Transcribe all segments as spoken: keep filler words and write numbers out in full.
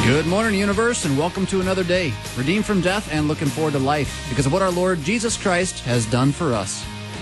Good morning, universe, and welcome to another day, redeemed from death and looking forward to life because of what our Lord Jesus Christ has done for us.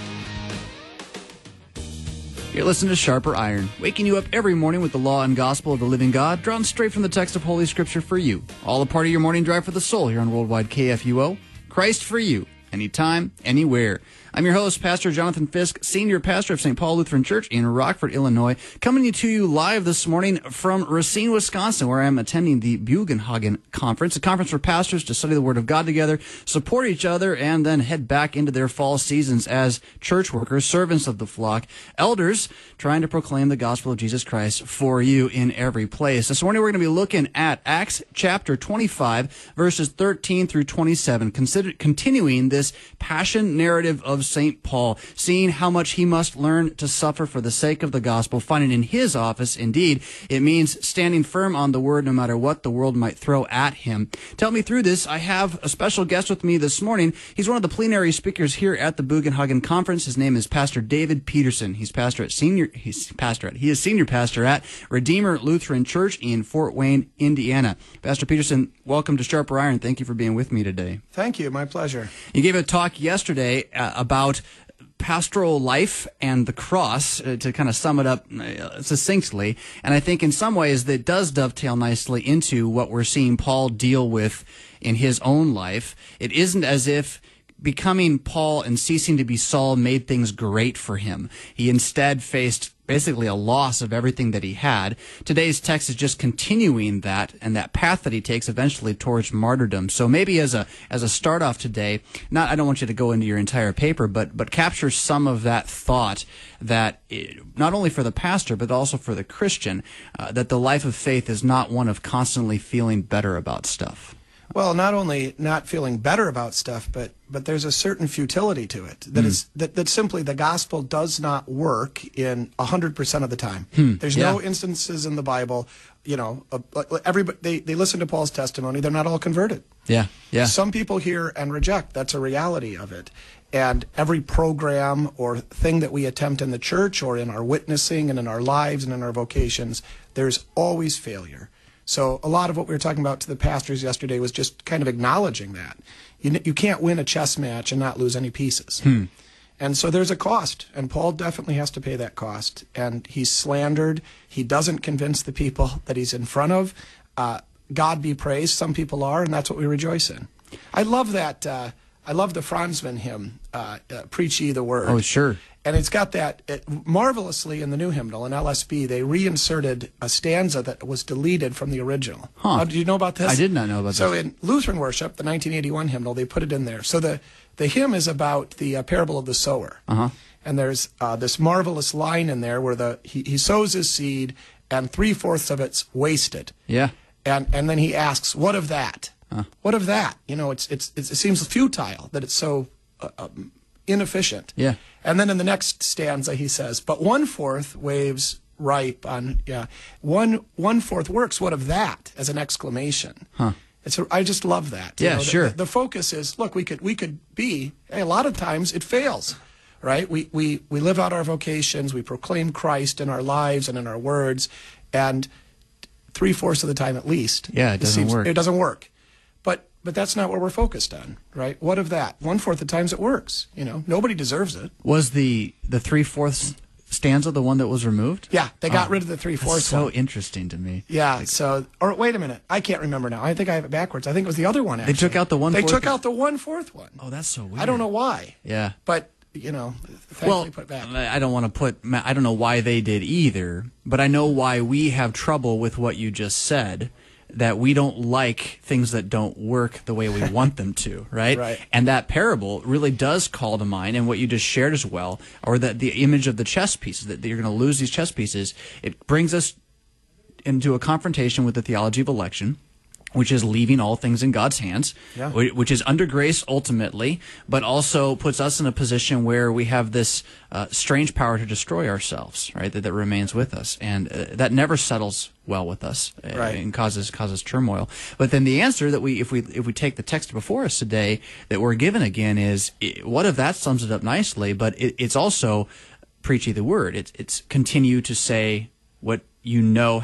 You're listening to Sharper Iron, waking you up every morning with the law and gospel of the living God, drawn straight from the text of Holy Scripture for you. All a part of your morning drive for the soul here on Worldwide K F U O. Christ for you, anytime, anywhere. I'm your host, Pastor Jonathan Fisk, Senior Pastor of Saint Paul Lutheran Church in Rockford, Illinois, coming to you live this morning from Racine, Wisconsin, where I'm attending the Bugenhagen Conference, a conference for pastors to study the Word of God together, support each other, and then head back into their fall seasons as church workers, servants of the flock, elders trying to proclaim the gospel of Jesus Christ for you in every place. This morning we're going to be looking at Acts chapter twenty-five, verses thirteen through twenty-seven, consider, continuing this passion narrative of Saint Paul, seeing how much he must learn to suffer for the sake of the gospel, finding in his office, indeed, it means standing firm on the word no matter what the world might throw at him. To help me through this, I have a special guest with me this morning. He's one of the plenary speakers here at the Bugenhagen Conference. His name is Pastor David Peterson. He's pastor at senior, he's pastor at, he is senior pastor at Redeemer Lutheran Church in Fort Wayne, Indiana. Pastor Peterson, welcome to Sharper Iron. Thank you for being with me today. Thank you. My pleasure. You gave a talk yesterday uh, about about pastoral life and the cross, uh, to kind of sum it up uh, succinctly. And I think in some ways that does dovetail nicely into what we're seeing Paul deal with in his own life. It isn't as if becoming Paul and ceasing to be Saul made things great for him. He instead faced basically a loss of everything that he had. Today's text is just continuing that and that path that he takes eventually towards martyrdom. So maybe as a as a start off today, not I don't want you to go into your entire paper, but but capture some of that thought that it, not only for the pastor but also for the Christian, uh, that the life of faith is not one of constantly feeling better about stuff. Well, not only not feeling better about stuff, but but there's a certain futility to it. That mm. is that, that simply the gospel does not work in a hundred percent of the time. Hmm. There's yeah. no instances in the Bible, you know, uh, everybody they, they listen to Paul's testimony. They're not all converted. Yeah, yeah. Some people hear and reject. That's a reality of it. And every program or thing that we attempt in the church or in our witnessing and in our lives and in our vocations, there's always failure. So a lot of what we were talking about to the pastors yesterday was just kind of acknowledging that. You, you can't win a chess match and not lose any pieces. Hmm. And so there's a cost, and Paul definitely has to pay that cost. And he's slandered. He doesn't convince the people that he's in front of. Uh, God be praised. Some people are, and that's what we rejoice in. I love that. Uh, I love the Franzmann hymn, uh, uh, Preach Ye the Word. Oh, sure. And it's got that, it, marvelously in the new hymnal, in L S B, they reinserted a stanza that was deleted from the original. Huh. Uh, did you know about this? I did not know about so this. So in Lutheran worship, the nineteen eighty-one hymnal, they put it in there. So the, the hymn is about the uh, parable of the sower. Uh-huh. And there's uh, this marvelous line in there where the he, he sows his seed and three-fourths of it's wasted. Yeah. And, and then he asks, what of that? Huh. What of that? You know, it's, it's, it's, it seems futile that it's so uh, um, inefficient. Yeah. And then in the next stanza he says, but one-fourth waves ripe on, yeah, one, one-fourth works. What of that? As an exclamation. Huh. It's a, I just love that. Yeah, you know, sure. The, the focus is, look, we could, we could be, hey, a lot of times it fails, right? We, we, we live out our vocations, we proclaim Christ in our lives and in our words, and three-fourths of the time at least. Yeah, it doesn't seems, work. It doesn't work. But but that's not what we're focused on, right? What of that? One-fourth of the times it works. You know, nobody deserves it. Was the the three-fourths stanza the one that was removed? Yeah, they got oh, rid of the three-fourths so one. interesting to me. Yeah, like, so, or wait a minute. I can't remember now. I think I have it backwards. I think it was the other one, actually. They took out the one-fourth? They took out the one-fourth one. Oh, that's so weird. I don't know why. Yeah. But, you know, thankfully well, put back. I don't want to put, I don't know why they did either, but I know why we have trouble with what you just said, that we don't like things that don't work the way we want them to, right? Right. And that parable really does call to mind, and what you just shared as well, or that the image of the chess pieces, that you're going to lose these chess pieces, it brings us into a confrontation with the theology of election, which is leaving all things in God's hands, yeah. which is under grace ultimately, but also puts us in a position where we have this uh, strange power to destroy ourselves, right, that, that remains with us. And uh, that never settles well with us uh, right. and causes causes turmoil. But then the answer that we, if we if we take the text before us today that we're given again is, what if that sums it up nicely, but it, it's also preach ye the word. It's, it's continue to say what you know has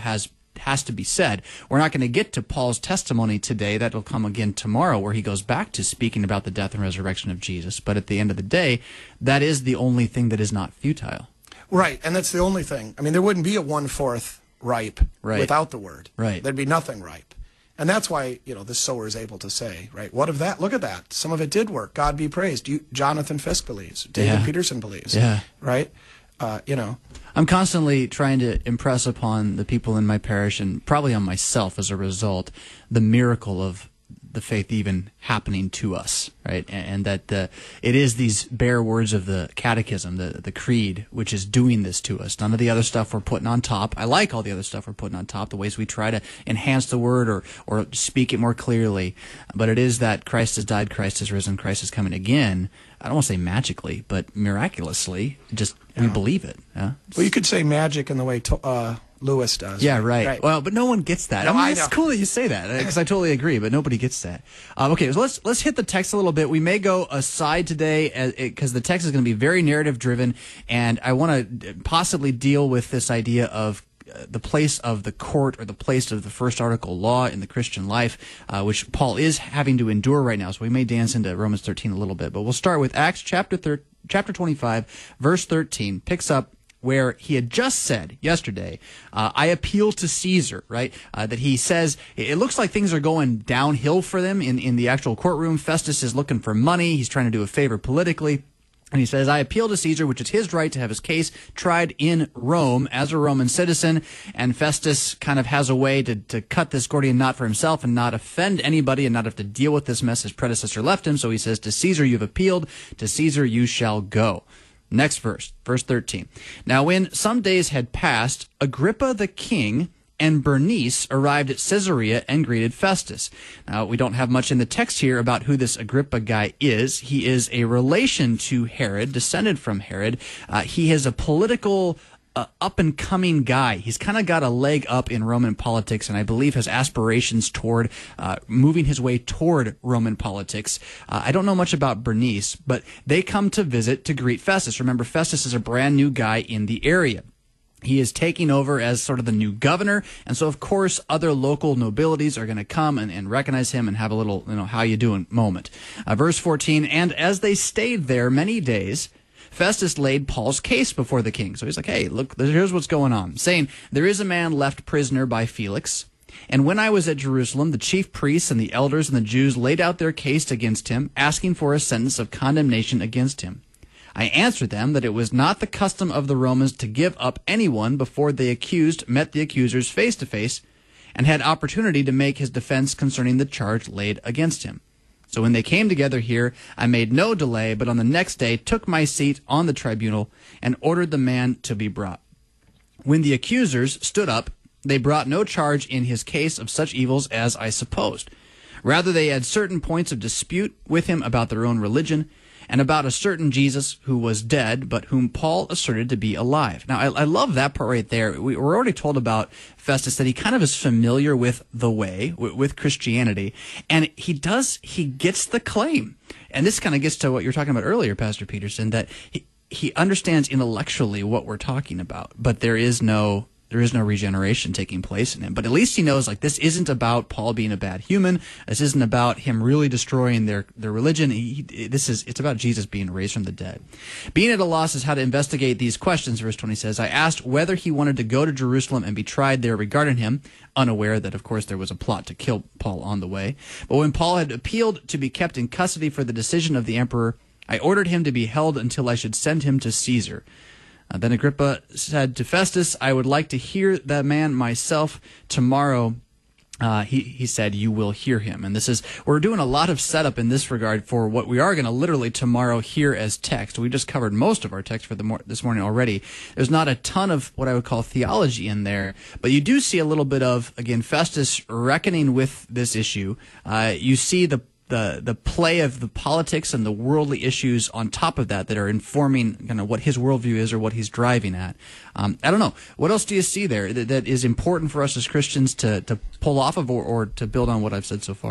has to be said. We're not going to get to Paul's testimony today. That'll come again tomorrow, where he goes back to speaking about the death and resurrection of Jesus. But at the end of the day, that is the only thing that is not futile. Right, and that's the only thing. I mean, there wouldn't be a one-fourth ripe right. without the word. Right. There'd be nothing ripe. And that's why, you know, the sower is able to say, right, what of that? Look at that. Some of it did work. God be praised. You, Jonathan Fisk believes. David yeah. Peterson believes. Yeah. Right? Uh, you know. I'm constantly trying to impress upon the people in my parish, and probably on myself as a result, the miracle of the faith even happening to us, right? And, and that the, it is these bare words of the catechism, the, the creed, which is doing this to us. None of the other stuff we're putting on top. I like all the other stuff we're putting on top, the ways we try to enhance the word or, or speak it more clearly. But it is that Christ has died, Christ has risen, Christ is coming again. I don't want to say magically, but miraculously, just we yeah. believe it. Yeah? Well, you could say magic in the way to, uh, Lewis does. Yeah, right. right. Well, but no one gets that. No, I mean, I it's know. cool that you say that, because I totally agree, but nobody gets that. Um, okay, so let's let's hit the text a little bit. We may go aside today, because the text is going to be very narrative-driven, and I want to possibly deal with this idea of the place of the court, or the place of the first article law in the Christian life, uh, which Paul is having to endure right now. So we may dance into Romans thirteen a little bit, but we'll start with Acts chapter thir- chapter twenty-five, verse thirteen. Picks up where he had just said yesterday, uh, I appeal to Caesar, right? Uh, that he says, it looks like things are going downhill for them in, in the actual courtroom. Festus is looking for money. He's trying to do a favor politically. And he says, I appeal to Caesar, which is his right to have his case tried in Rome as a Roman citizen. And Festus kind of has a way to, to cut this Gordian knot for himself and not offend anybody and not have to deal with this mess his predecessor left him. So he says, to Caesar you've appealed, to Caesar you shall go. Next verse, verse thirteen. Now when some days had passed, Agrippa the king and Bernice arrived at Caesarea and greeted Festus. Now, we don't have much in the text here about who this Agrippa guy is. He is a relation to Herod, descended from Herod. Uh, he is a political uh, up-and-coming guy. He's kind of got a leg up in Roman politics, and I believe has aspirations toward uh, moving his way toward Roman politics. Uh, I don't know much about Bernice, but they come to visit to greet Festus. Remember, Festus is a brand new guy in the area. He is taking over as sort of the new governor, and so of course other local nobilities are going to come and, and recognize him and have a little, you know, how you doing moment. Uh, verse fourteen, and as they stayed there many days, Festus laid Paul's case before the king. So he's like, hey, look, here's what's going on. Saying, there is a man left prisoner by Felix, and when I was at Jerusalem, the chief priests and the elders and the Jews laid out their case against him, asking for a sentence of condemnation against him. I answered them that it was not the custom of the Romans to give up anyone before the accused met the accusers face to face and had opportunity to make his defense concerning the charge laid against him. So when they came together here, I made no delay, but on the next day took my seat on the tribunal and ordered the man to be brought. When the accusers stood up, they brought no charge in his case of such evils as I supposed. Rather, they had certain points of dispute with him about their own religion, and about a certain Jesus who was dead, but whom Paul asserted to be alive. Now, I, I love that part right there. We were already told about Festus that he kind of is familiar with the way, with, with Christianity, and he does, he gets the claim. And this kind of gets to what you were talking about earlier, Pastor Peterson, that he, he understands intellectually what we're talking about, but there is no... There is no regeneration taking place in him. But at least he knows, like, this isn't about Paul being a bad human. This isn't about him really destroying their, their religion. He, he, this is, it's about Jesus being raised from the dead. Being at a loss as how to investigate these questions, verse twenty says, I asked whether he wanted to go to Jerusalem and be tried there regarding him, unaware that, of course, there was a plot to kill Paul on the way. But when Paul had appealed to be kept in custody for the decision of the emperor, I ordered him to be held until I should send him to Caesar. Uh, then Agrippa said to Festus, I would like to hear that man myself tomorrow. Uh, he, he said, you will hear him. And this is, we're doing a lot of setup in this regard for what we are going to literally tomorrow hear as text. We just covered most of our text for the mor- this morning already. There's not a ton of what I would call theology in there, but you do see a little bit of, again, Festus reckoning with this issue. Uh, you see the the the play of the politics and the worldly issues on top of that that are informing kind of what his worldview is or what he's driving at. Um, I don't know. What else do you see there that, that is important for us as Christians to, to pull off of or, or to build on what I've said so far?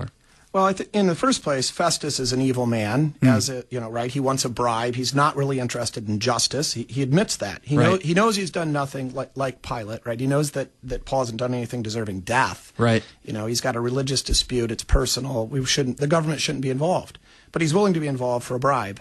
Well, I th- in the first place, Festus is an evil man, mm. as a, you know, right? He wants a bribe. He's not really interested in justice. He, he admits that. He, right. know, he knows he's done nothing like, like Pilate, right? He knows that, that Paul hasn't done anything deserving death. Right. You know, he's got a religious dispute. It's personal. We shouldn't, the government shouldn't be involved. But he's willing to be involved for a bribe.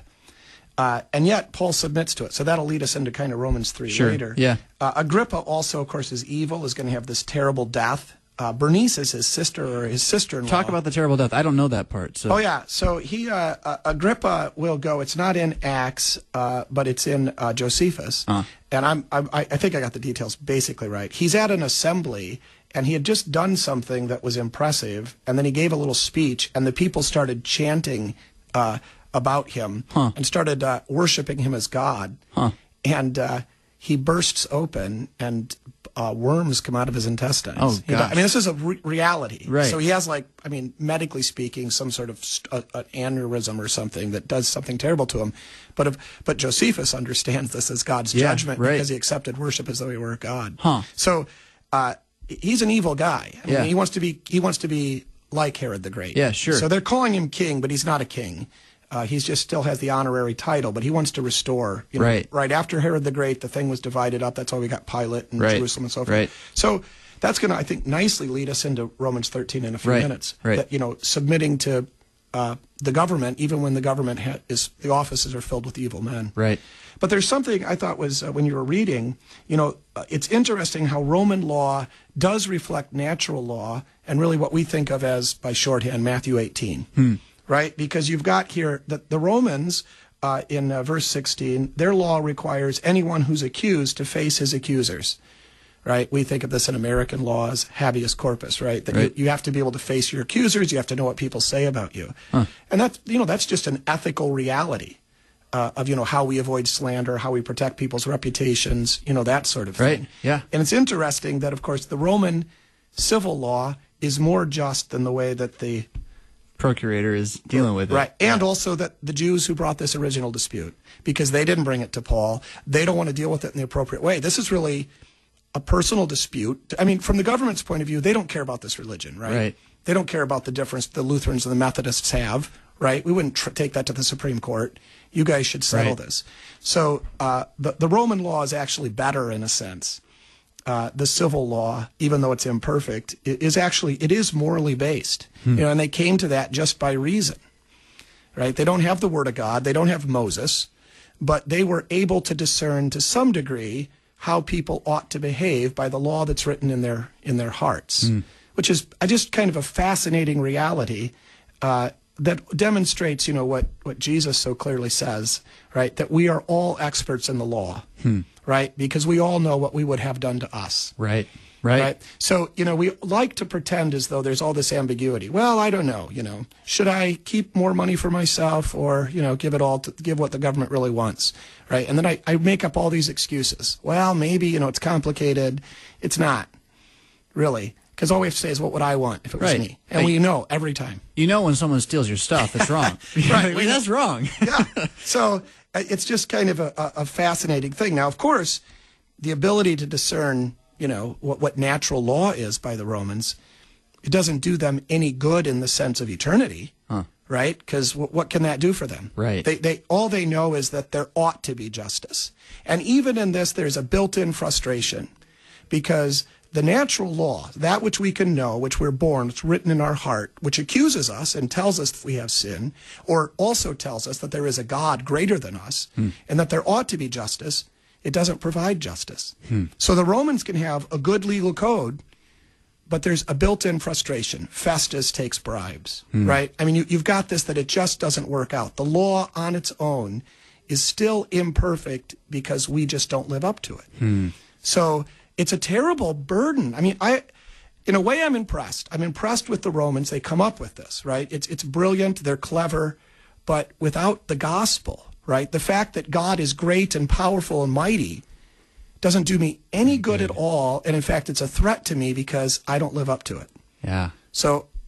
Uh, and yet, Paul submits to it. So that'll lead us into kind of Romans three sure. later. Yeah. Uh, Agrippa also, of course, is evil, is going to have this terrible death. Uh, Bernice is his sister or his sister-in-law. Talk about the terrible death. I don't know that part. So. Oh, yeah. So he, uh, uh, Agrippa will go. It's not in Acts, uh, but it's in uh, Josephus. Uh. And I'm, I'm, I think I got the details basically right. He's at an assembly, and he had just done something that was impressive, and then he gave a little speech, and the people started chanting uh, about him huh. and started uh, worshiping him as God. Huh. And uh, he bursts open, and Uh, worms come out of his intestines. Oh, gosh. I mean, this is a re reality. Right. So he has, like, I mean, medically speaking, some sort of st uh, an aneurysm or something that does something terrible to him. But if, but Josephus understands this as God's yeah, judgment right. because he accepted worship as though he were a god. Huh. So uh, he's an evil guy. I mean, yeah. he wants to be he wants to be like Herod the Great. Yeah, sure. So they're calling him king, but he's not a king. Uh, he just still has the honorary title, but he wants to restore. You know, right. Right after Herod the Great, the thing was divided up. That's why we got Pilate and right. Jerusalem and so forth. Right. So that's going to, I think, nicely lead us into Romans thirteen in a few right. minutes. Right. That, you know, submitting to uh, the government, even when the government ha is, the offices are filled with evil men. Right. But there's something I thought was, uh, when you were reading, you know, uh, it's interesting how Roman law does reflect natural law and really what we think of as, by shorthand, Matthew eighteen. Hmm. Right? Because you've got here that the Romans, uh, in uh, verse sixteen, their law requires anyone who's accused to face his accusers. Right? We think of this in American law as habeas corpus, right? That right. You, you have to be able to face your accusers. You have to know what people say about you. Huh. And that's, you know, that's just an ethical reality uh, of, you know, how we avoid slander, how we protect people's reputations, you know, that sort of thing. Right. Yeah. And it's interesting that, of course, the Roman civil law is more just than the way that the procurator is dealing with it. Right. And yeah. also that the Jews who brought this original dispute, because they didn't bring it to Paul, they don't want to deal with it in the appropriate way. This is really a personal dispute. I mean, from the government's point of view, they don't care about this religion, right? Right. They don't care about the difference the Lutherans and the Methodists have, right? We wouldn't tr take that to the Supreme Court. You guys should settle right. this. So uh, the, the Roman law is actually better in a sense. Uh, the civil law, even though it's imperfect, is actually, it is morally based. Hmm. You know, and they came to that just by reason, right? They don't have the Word of God. They don't have Moses, but they were able to discern to some degree how people ought to behave by the law that's written in their, in their hearts, hmm. which is just kind of a fascinating reality uh, that demonstrates, you know, what, what Jesus so clearly says, right? That we are all experts in the law. Hmm. Right? Because we all know what we would have done to us. Right. Right. Right. So, you know, we like to pretend as though there's all this ambiguity. Well, I don't know, you know, should I keep more money for myself or, you know, give it all to give what the government really wants? Right. And then I, I make up all these excuses. Well, maybe, you know, it's complicated. It's not really. Because all we have to say is, what would I want if it was right. me? And we know every time. You know when someone steals your stuff, it's wrong. Right. Wait, that's wrong. Yeah. So it's just kind of a, a fascinating thing. Now, of course, the ability to discern, you know, what, what natural law is by the Romans, it doesn't do them any good in the sense of eternity, huh. right? Because w what can that do for them? Right. They, they, all they know is that there ought to be justice. And even in this, there's a built-in frustration because the natural law, that which we can know, which we're born, it's written in our heart, which accuses us and tells us that we have sin, or also tells us that there is a God greater than us, hmm. and that there ought to be justice, it doesn't provide justice. Hmm. So the Romans can have a good legal code, but there's a built-in frustration. Festus takes bribes, hmm. right? I mean, you, you've got this that it just doesn't work out. The law on its own is still imperfect because we just don't live up to it. Hmm. So it's a terrible burden. I mean, I, in a way, I'm impressed. I'm impressed with the Romans. They come up with this, right? It's, it's brilliant. They're clever. But without the gospel, right, the fact that God is great and powerful and mighty doesn't do me any good at all. And in fact, it's a threat to me because I don't live up to it. Yeah. So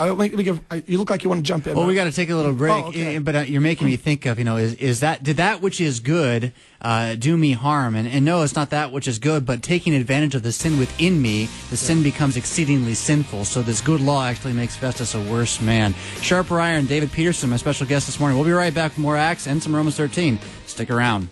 I'll make, let me give, I, you look like you want to jump in. Well, we got to take a little break, Oh, okay. eh, but uh, you're making me think of, you know, is is that did that which is good uh, do me harm? And, and no, it's not that which is good, but taking advantage of the sin within me, the sin becomes exceedingly sinful. So this good law actually makes Festus a worse man. Sharper Iron, David Peterson, my special guest this morning. We'll be right back with more Acts and some Romans thirteen. Stick around.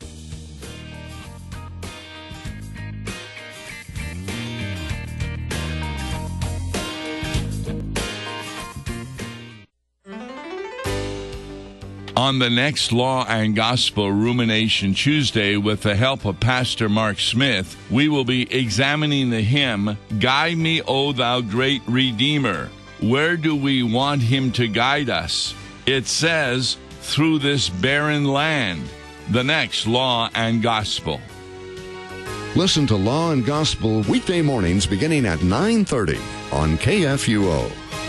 On the next Law and Gospel Rumination Tuesday, with the help of Pastor Mark Smith, we will be examining the hymn, Guide Me, O Thou Great Redeemer. Where do we want him to guide us? It says, through this barren land. The next Law and Gospel. Listen to Law and Gospel weekday mornings beginning at nine thirty on K F U O.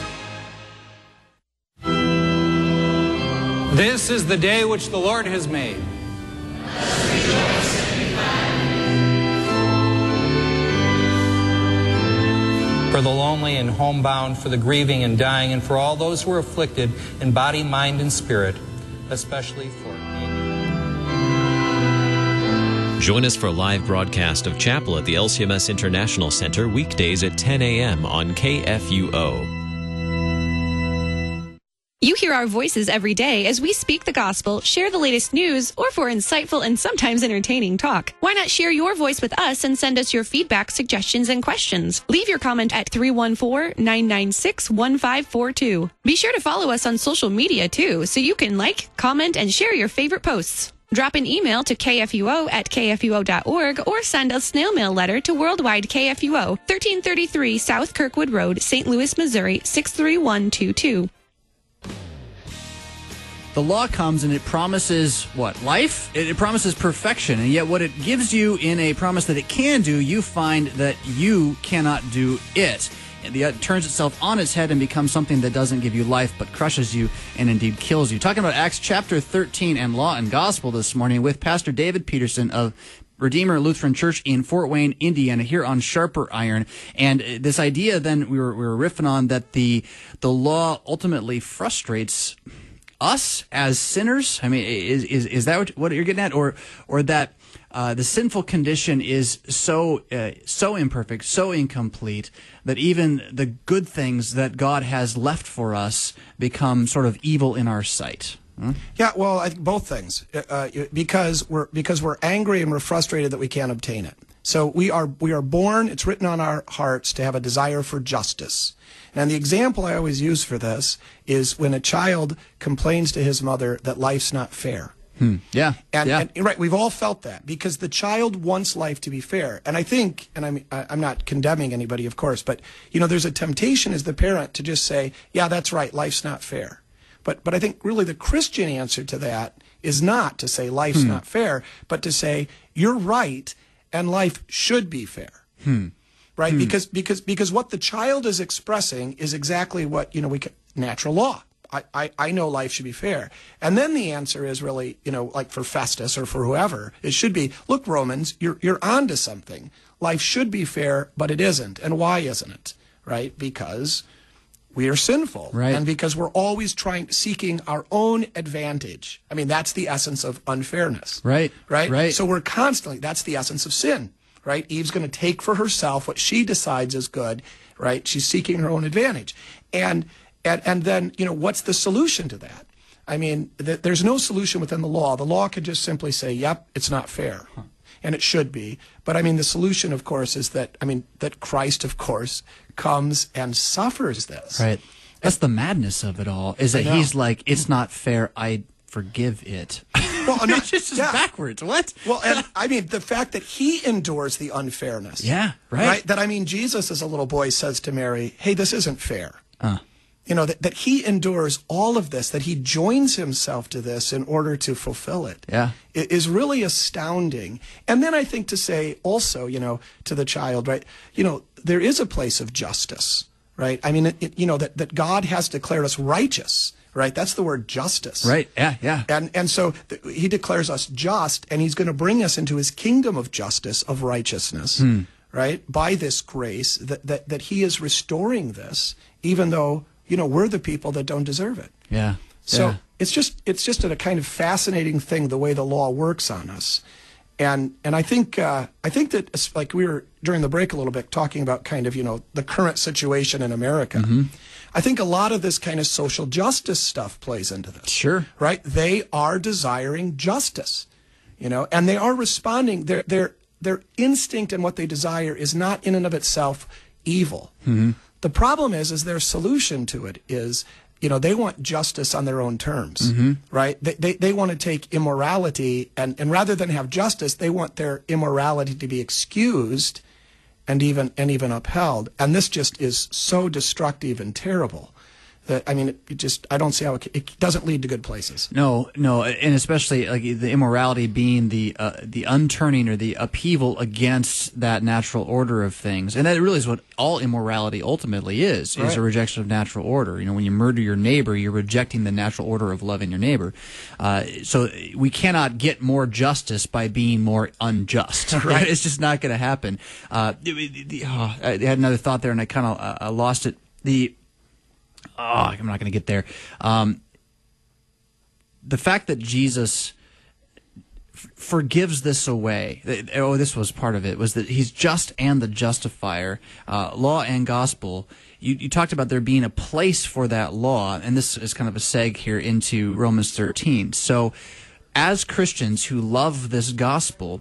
This is the day which the Lord has made. For the lonely and homebound, for the grieving and dying, and for all those who are afflicted in body, mind, and spirit, especially for... Join us for a live broadcast of Chapel at the L C M S International Center weekdays at ten a.m. on K F U O. You hear our voices every day as we speak the gospel, share the latest news, or for insightful and sometimes entertaining talk. Why not share your voice with us and send us your feedback, suggestions, and questions? Leave your comment at three one four, nine nine six, one five four two. Be sure to follow us on social media too, so you can like, comment, and share your favorite posts. Drop an email to K F U O at K F U O dot org or send a snail mail letter to Worldwide K F U O, thirteen thirty-three South Kirkwood Road, Saint Louis, Missouri, six three one two two. The law comes and it promises what? Life? It, it promises perfection, and yet what it gives you in a promise that it can do, you find that you cannot do it. And the, it turns itself on its head and becomes something that doesn't give you life but crushes you and indeed kills you. Talking about Acts chapter thirteen and Law and Gospel this morning with Pastor David Peterson of Redeemer Lutheran Church in Fort Wayne, Indiana, here on Sharper Iron. And this idea then we were, we were riffing on that the the law ultimately frustrates us as sinners. I mean, is is is that what, what you're getting at, or or that uh, the sinful condition is so uh, so imperfect, so incomplete that even the good things that God has left for us become sort of evil in our sight? Hmm? Yeah, well, I think both things, uh, because we're because we're angry and we're frustrated that we can't obtain it. So we are we are born. It's written on our hearts to have a desire for justice. And the example I always use for this is when a child complains to his mother that life's not fair. Hmm. Yeah. And, yeah. and right, we've all felt that because the child wants life to be fair. And I think, and I'm I'm not condemning anybody, of course, but you know, there's a temptation as the parent to just say, "Yeah, that's right, life's not fair." But but I think really the Christian answer to that is not to say life's hmm. not fair, but to say you're right and life should be fair. Hmm. Right? Hmm. Because because because what the child is expressing is exactly what, you know, we can, natural law. I, I, I know life should be fair. And then the answer is really, you know, like for Festus or for whoever, it should be, look, Romans, you're you're onto something. Life should be fair, but it isn't. And why isn't it? Right? Because we are sinful. Right. And because we're always trying, seeking our own advantage. I mean, that's the essence of unfairness. Right. Right? Right. So we're constantly, that's the essence of sin. Right? Eve's going to take for herself what she decides is good, right? She's seeking her own advantage. And and and then, you know, what's the solution to that? I mean, th- there's no solution within the law. The law could just simply say, yep, it's not fair. Huh. And it should be. But I mean, the solution, of course, is that, I mean, that Christ, of course, comes and suffers this. Right. That's the madness of it all, is that he's like, it's not fair, I forgive it. Well, no, it's just yeah. backwards. What? Well, and I mean, the fact that he endures the unfairness. Yeah, right. Right? That, I mean, Jesus as a little boy says to Mary, hey, this isn't fair. Uh. You know, that, that he endures all of this, that he joins himself to this in order to fulfill it. Yeah. It is really astounding. And then I think to say also, you know, to the child, right, you know, there is a place of justice, right? I mean, it, it, you know, that, that God has declared us righteous. Right, that's the word justice. Right, yeah, yeah. And and so th- he declares us just, and he's going to bring us into his kingdom of justice, of righteousness, hmm. right, by this grace, that, that, that he is restoring this, even though you know, we're the people that don't deserve it. Yeah. So yeah. it's just it's just a kind of fascinating thing the way the law works on us, and and I think uh, I think that it's like we were during the break a little bit talking about kind of you know the current situation in America. Mm-hmm. I think a lot of this kind of social justice stuff plays into this. Sure. Right? They are desiring justice, you know, and they are responding. Their their their instinct and what they desire is not in and of itself evil. Mm-hmm. The problem is, is their solution to it is. You know, they want justice on their own terms, mm-hmm. right? They, they they want to take immorality, and, and rather than have justice, they want their immorality to be excused and even and even upheld. And this just is so destructive and terrible that, I mean, it, it just, I don't see how it, it doesn't lead to good places. No, no, and especially like the immorality being the uh, the unturning or the upheaval against that natural order of things, and that really is what all immorality ultimately is: right. is a rejection of natural order. You know, when you murder your neighbor, you're rejecting the natural order of loving your neighbor. Uh, so we cannot get more justice by being more unjust. Right? It's just not going to happen. Uh, the, the, oh, I had another thought there, and I kind of uh, lost it. The Oh, I'm not going to get there. Um, the fact that Jesus f- forgives this away, th- oh, this was part of it, was that he's just and the justifier, uh, law and gospel. You, you talked about there being a place for that law, and this is kind of a seg here into Romans thirteen. So as Christians who love this gospel,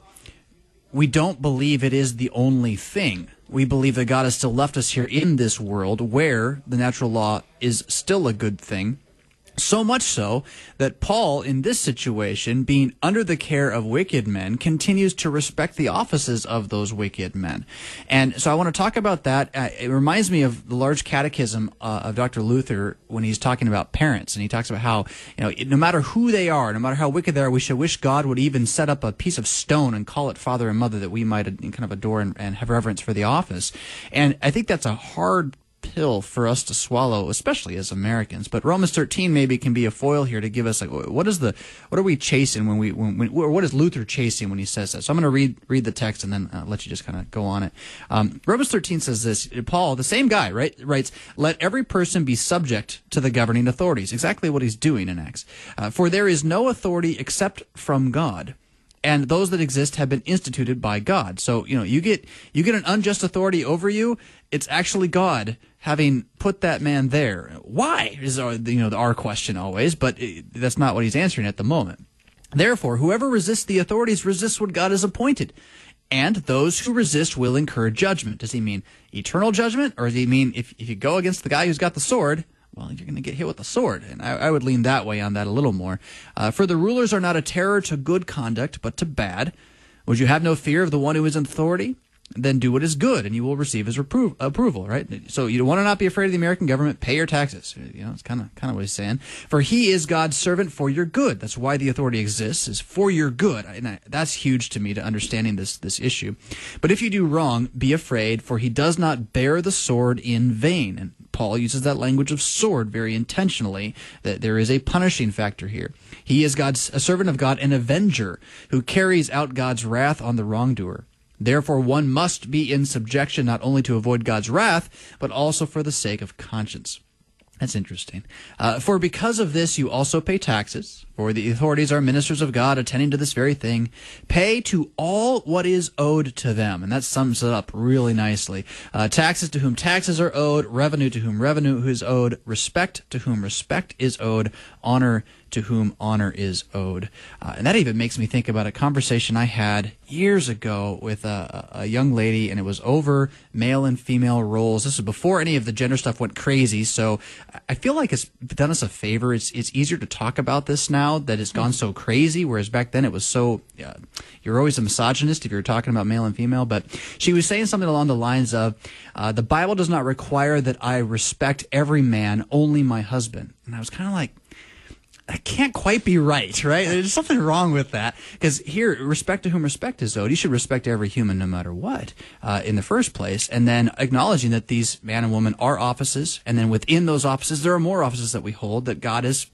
we don't believe it is the only thing. We believe that God has still left us here in this world where the natural law is still a good thing. So much so that Paul, in this situation, being under the care of wicked men, continues to respect the offices of those wicked men. And so I want to talk about that. Uh, it reminds me of the large catechism uh, of Doctor Luther when he's talking about parents. And he talks about how, you know, no matter who they are, no matter how wicked they are, we should wish God would even set up a piece of stone and call it father and mother that we might kind of adore and, and have reverence for the office. And I think that's a hard pill for us to swallow, especially as Americans. But Romans thirteen maybe can be a foil here to give us like, what is the, what are we chasing when we, when, when or what is Luther chasing when he says that? So I'm going to read read the text and then uh, let you just kind of go on it. Um, Romans thirteen says this. Paul, the same guy, right, writes, "Let every person be subject to the governing authorities." Exactly what he's doing in Acts. Uh, "For there is no authority except from God, and those that exist have been instituted by God." So, you know, you get you get an unjust authority over you. It's actually God having put that man there. Why is our, you know our question always, but it, that's not what he's answering at the moment. "Therefore, whoever resists the authorities resists what God has appointed, and those who resist will incur judgment." Does he mean eternal judgment, or does he mean if if you go against the guy who's got the sword, well, you're going to get hit with the sword? And I, I would lean that way on that a little more. Uh, "For the rulers are not a terror to good conduct, but to bad. Would you have no fear of the one who is in authority? Then do what is good, and you will receive his repro- approval." Right? So you want to not be afraid of the American government. Pay your taxes. You know, it's kind of kind of what he's saying. "For he is God's servant for your good." That's why the authority exists, is for your good. And I, that's huge to me to understanding this this issue. "But if you do wrong, be afraid, for he does not bear the sword in vain." And Paul uses that language of sword very intentionally, that there is a punishing factor here. "He is God's a servant of God, an avenger, who carries out God's wrath on the wrongdoer. Therefore, one must be in subjection not only to avoid God's wrath, but also for the sake of conscience." That's interesting. Uh, "For because of this you also pay taxes, for the authorities are ministers of God, attending to this very thing. Pay to all what is owed to them." And that sums it up really nicely. Uh, "taxes to whom taxes are owed, revenue to whom revenue is owed, respect to whom respect is owed, honor to whom honor is owed." Uh, and that even makes me think about a conversation I had years ago with a, a young lady, and it was over male and female roles. This was before any of the gender stuff went crazy, so I feel like it's done us a favor. It's it's easier to talk about this now that it's gone so crazy, whereas back then it was so, uh, you're always a misogynist if you're talking about male and female. But she was saying something along the lines of, uh, "The Bible does not require that I respect every man, only my husband." And I was kind of like, that can't quite be right, right? There's something wrong with that. Because here, respect to whom respect is owed. You should respect every human no matter what, uh, in the first place. And then acknowledging that these man and woman are offices. And then within those offices, there are more offices that we hold that God has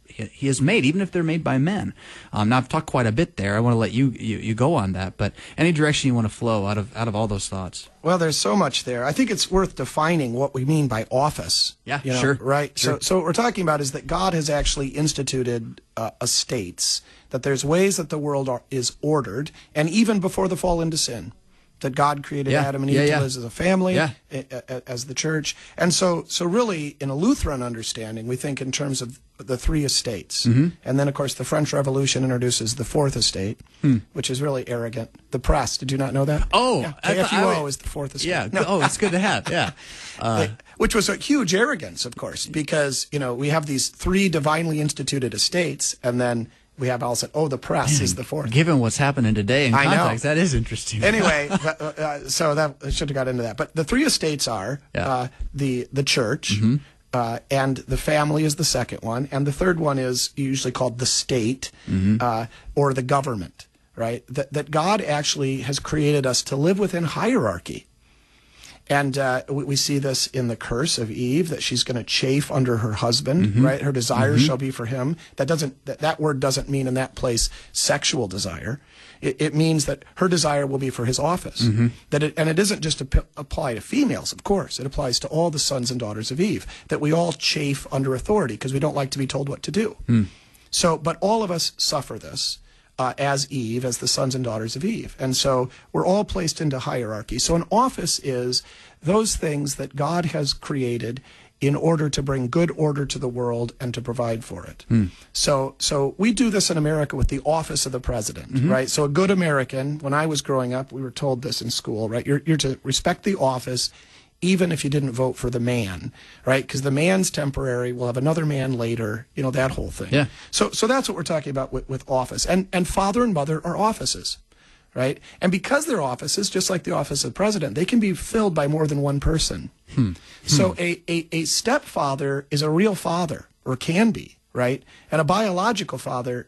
he, he has made, even if they're made by men. Um, now, I've talked quite a bit there. I want to let you, you you go on that, but any direction you want to flow out of out of all those thoughts. Well, there's so much there. I think it's worth defining what we mean by office. Yeah, you know, sure. Right? Sure. So, so what we're talking about is that God has actually instituted uh, estates, that there's ways that the world are, is ordered, and even before the fall into sin, that God created Yeah. Adam and Eve Yeah, to yeah. live as a family, Yeah. a- a- as the church. And so, so really, in a Lutheran understanding, we think in terms of the three estates. Mm-hmm. And then, of course, the French Revolution introduces the fourth estate, which is really arrogant. The press, did you not know that? Hmm. Oh, yeah. I K F U O thought- I- is the fourth estate. Yeah. No. Oh, it's good to have. Yeah. Uh, Which was a huge arrogance, of course, because, you know, we have these three divinely instituted estates, and then we have also, oh, the press is the fourth. given what's happening today in I know. context, that is interesting. Anyway, uh, uh, so that I should have got into that. But the three estates are Yeah. uh, the the church, uh, and the family is the second one, and the third one is usually called the state uh, or the government. Right? That that God actually has created us to live within hierarchy. And uh, we, we see this in the curse of Eve, that she's going to chafe under her husband, right? Her desires shall be for him. That doesn't that, that word doesn't mean in that place sexual desire. It, it means that her desire will be for his office. That it, and it doesn't just ap- apply to females, of course. It applies to all the sons and daughters of Eve. That we all chafe under authority because we don't like to be told what to do. So, but all of us suffer this. Uh, as Eve, as the sons and daughters of Eve. And so we're all placed into hierarchy. So an office is those things that God has created in order to bring good order to the world and to provide for it. So so we do this in America with the office of the president, right? So a good American, when I was growing up, we were told this in school, right? You're, you're to respect the office even if you didn't vote for the man, right? Because the man's temporary, we'll have another man later, you know, that whole thing. Yeah. So so that's what we're talking about with, with office. And and father and mother are offices, right? And because they're offices, just like the office of president, they can be filled by more than one person. Hmm. So a, a, a stepfather is a real father, or can be, right? And a biological father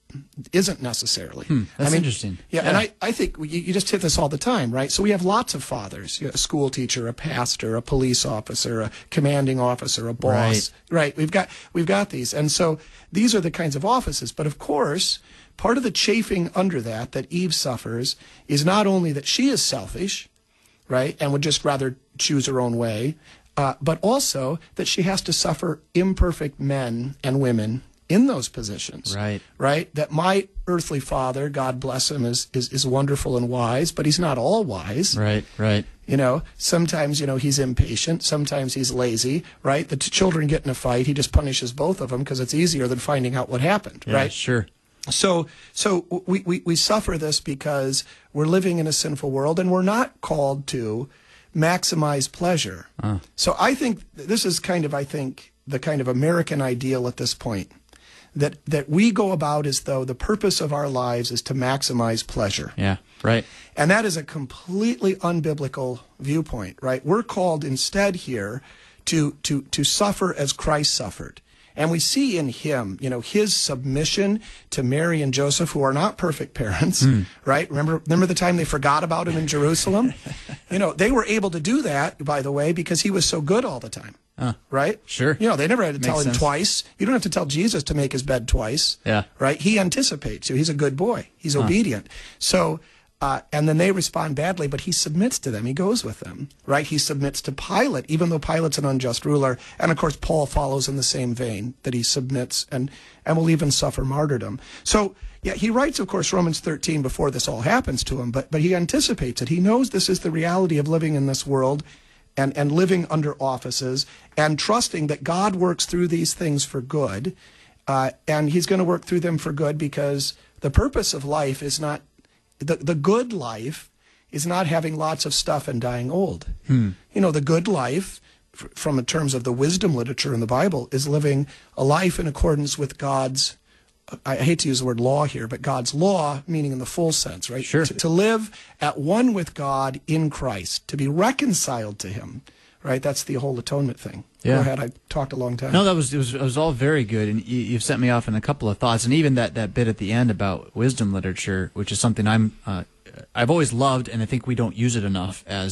isn't necessarily. Hmm, that's I mean, interesting. Yeah, Yeah. and I, I think you, you just hit this all the time, right? So we have lots of fathers, you know, a school teacher, a pastor, a police officer, a commanding officer, a boss. Right. Right. We've got we've got these. And so these are the kinds of offices. But of course, part of the chafing under that that Eve suffers is not only that she is selfish, right, and would just rather choose her own way, uh, but also that she has to suffer imperfect men and women in those positions. Right. Right? That my earthly father, God bless him, is, is, is wonderful and wise, but he's not all wise. Right, right. You know, sometimes, you know, he's impatient. Sometimes he's lazy, right? The t- children get in a fight. He just punishes both of them because it's easier than finding out what happened, Yeah, right? sure. So, so we, we, we suffer this because we're living in a sinful world and we're not called to maximize pleasure. Uh. So I think this is kind of, I think, the kind of American ideal at this point. That, that we go about as though the purpose of our lives is to maximize pleasure. Yeah, right. And that is a completely unbiblical viewpoint, right? We're called instead here to, to, to suffer as Christ suffered. And we see in him, you know, his submission to Mary and Joseph, who are not perfect parents, Mm. right? Remember, remember the time they forgot about him in Jerusalem? You know, they were able to do that, by the way, because he was so good all the time. Uh, Right? Sure. You know, they never had to Makes tell him sense. twice. You don't have to tell Jesus to make his bed twice. Yeah. Right? He anticipates you. He's a good boy. He's obedient. So, uh, and then they respond badly, but he submits to them. He goes with them. Right? He submits to Pilate, even though Pilate's an unjust ruler. And of course, Paul follows in the same vein, that he submits and, and will even suffer martyrdom. So, yeah, he writes, of course, Romans thirteen before this all happens to him, but, but he anticipates it. He knows this is the reality of living in this world. And, and living under offices and trusting that God works through these things for good. Uh, and he's going to work through them for good because the purpose of life is not, the, the good life is not having lots of stuff and dying old. Hmm. You know, the good life, f- from in terms of the wisdom literature in the Bible, is living a life in accordance with God's, I hate to use the word law here, but God's law, meaning in the full sense, right? Sure. To, to live at one with God in Christ, to be reconciled to him, right? That's the whole atonement thing. Yeah. Go ahead, I talked a long time. No, that was it was it was all very good, and you, you've sent me off in a couple of thoughts, and even that, that bit at the end about wisdom literature, which is something I'm uh, I've always loved, and I think we don't use it enough as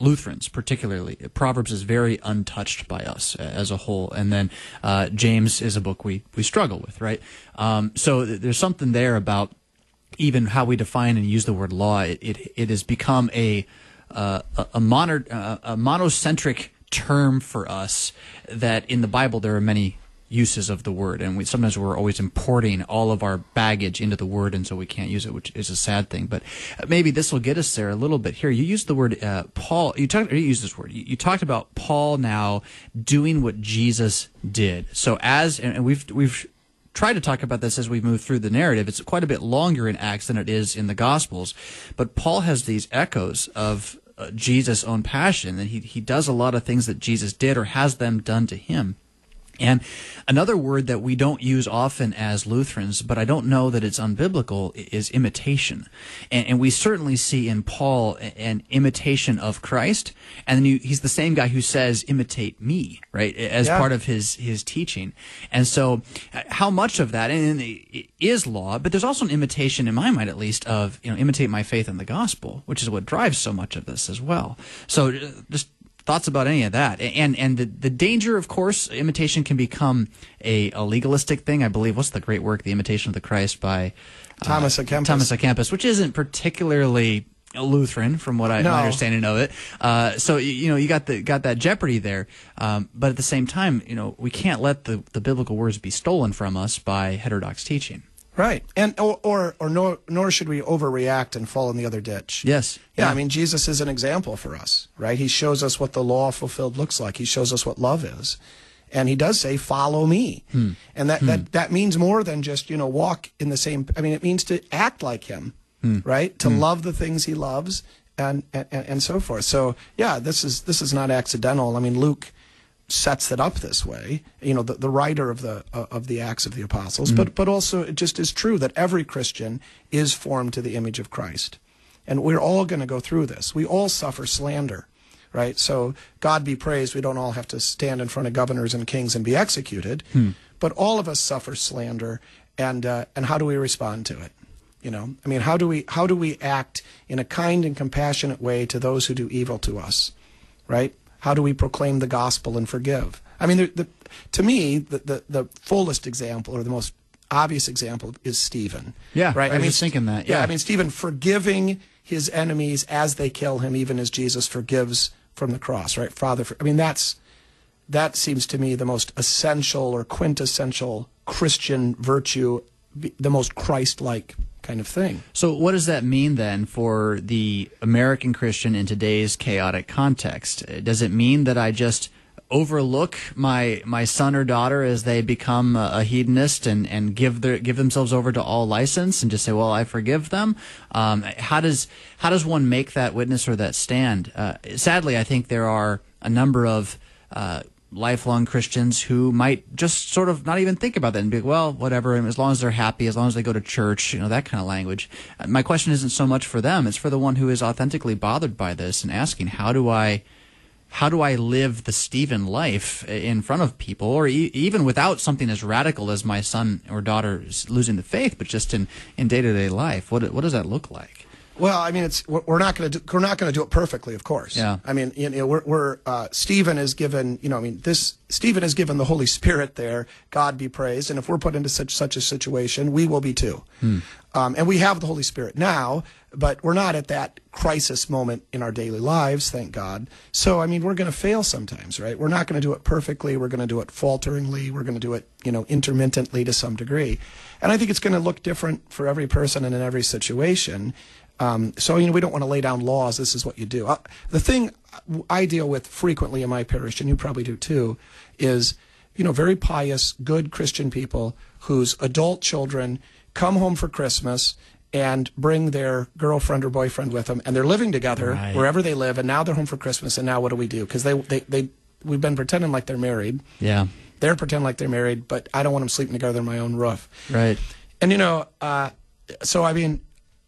Lutherans particularly, Proverbs is very untouched by us as a whole. And then uh, James is a book we, we struggle with, right? Um, so there's something there about even how we define and use the word law. It it, it has become a uh, a, a, mono, uh, a monocentric term for us, that in the Bible there are many uses of the word, and we sometimes we're always importing all of our baggage into the word, and so we can't use it, which is a sad thing. But maybe this will get us there a little bit. Here, you used the word uh, Paul. You talked. You used this word. You, you talked about Paul now doing what Jesus did. So as and, and we've we've tried to talk about this as we move through the narrative. It's quite a bit longer in Acts than it is in the Gospels, but Paul has these echoes of uh, Jesus' own passion, and he he does a lot of things that Jesus did or has them done to him. And another word that we don't use often as Lutherans, but I don't know that it's unbiblical, is imitation. And, and we certainly see in Paul an imitation of Christ, and then you, he's the same guy who says, imitate me, right, as yeah. part of his, his teaching. And so how much of that and it is law, but there's also an imitation, in my mind at least, of, you know, imitate my faith in the gospel, which is what drives so much of this as well. So just thoughts about any of that, and and the the danger, of course, imitation can become a, a legalistic thing. I believe what's the great work, The Imitation of the Christ, by uh, Thomas à Kempis. Thomas à Kempis, which isn't particularly Lutheran, from what I, no. my understanding of it. Uh, so you know you got the got that jeopardy there, um, but at the same time, you know we can't let the the biblical words be stolen from us by heterodox teaching. Right, and or or, or nor, nor should we overreact and fall in the other ditch. Yes. Yeah, yeah, I mean, Jesus is an example for us, right? He shows us what the law fulfilled looks like. He shows us what love is. And he does say, follow me. Hmm. And that, hmm. that, that means more than just, you know, walk in the same, I mean, it means to act like him, hmm. right? To hmm. love the things he loves and, and, and so forth. So, yeah, this is, this is not accidental. I mean, Luke sets it up this way, you know, the, the writer of the uh, of the Acts of the Apostles, mm-hmm. but but also it just is true that every Christian is formed to the image of Christ, and we're all going to go through this. We all suffer slander, right? So God be praised, we don't all have to stand in front of governors and kings and be executed, hmm. but all of us suffer slander, and uh, and how do we respond to it? You know, I mean, how do we how do we act in a kind and compassionate way to those who do evil to us, right? How do we proclaim the gospel and forgive? I mean, the, the, to me, the, the, the fullest example or the most obvious example is Stephen. Yeah, right. I, I was mean, just thinking that. Yeah. yeah, I mean, Stephen forgiving his enemies as they kill him, even as Jesus forgives from the cross. Right, Father. For, I mean, that's that seems to me the most essential or quintessential Christian virtue, the most Christ-like kind of thing. So what does that mean then for the American Christian in today's chaotic context? Does it mean that I just overlook my my son or daughter as they become a, a hedonist and, and give their give themselves over to all license and just say, well, I forgive them? Um, how does how does one make that witness or that stand? Uh, sadly, I think there are a number of uh, lifelong Christians who might just sort of not even think about that and be like, well, whatever, and as long as they're happy, as long as they go to church, you know, that kind of language. My question isn't so much for them, it's for the one who is authentically bothered by this and asking, how do I how do I live the Stephen life in front of people, or e- even without something as radical as my son or daughter losing the faith, but just in, in day-to-day life? What what does that look like? Well, I mean, it's we're not going to do, we're not going to do it perfectly, of course. Yeah. I mean, you know, we're, we're uh, Stephen is given, you know, I mean, this Stephen is given the Holy Spirit there. God be praised. And if we're put into such such a situation, we will be too. Hmm. Um, and we have the Holy Spirit now, but we're not at that crisis moment in our daily lives, thank God. So, I mean, we're going to fail sometimes, right? We're not going to do it perfectly. We're going to do it falteringly. We're going to do it, you know, intermittently to some degree. And I think it's going to look different for every person and in every situation. Um, so, you know, we don't want to lay down laws. This is what you do. Uh, the thing I deal with frequently in my parish, and you probably do too, is, you know, very pious, good Christian people whose adult children come home for Christmas and bring their girlfriend or boyfriend with them, and they're living together right. wherever they live, and now they're home for Christmas, and now what do we do? Because they, they, they, we've been pretending like they're married. Yeah. They're pretending like they're married, but I don't want them sleeping together in my own roof. Right. And, you know, uh, so, I mean,